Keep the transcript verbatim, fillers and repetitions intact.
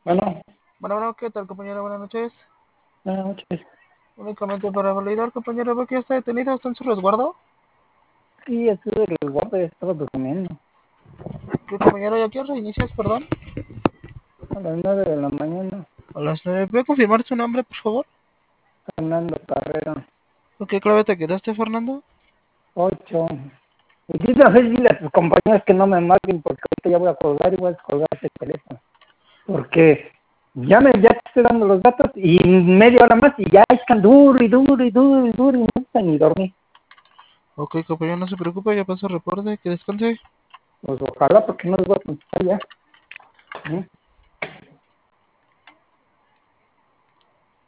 Bueno, Bueno, bueno, ¿qué tal, compañero? Buenas noches. buenas noches. Únicamente para validar, compañero, ¿ve que ya está detenido? ¿Está en su resguardo? Sí, estuve el guardia, estaba durmiendo ¿Qué, compañero? ¿Ya qué reinicias, perdón? a las nueve de la mañana. A las nueve. ¿Puede confirmar su nombre, por favor? Fernando Carrera, ¿Qué clave te quedaste, Fernando? ocho. Y dile a ver, dile a tus compañeros que no me marquen porque ahorita ya voy a colgar y voy a descolgar ese teléfono. Porque ya me ya te estoy dando los datos y media hora más y ya están duro y duro y duro y duro y no están ni dormir. Ok, compañero, no se preocupe, ya pasó el reporte, que descanse. Pues ojalá porque no les voy a contestar ya. ¿Sí?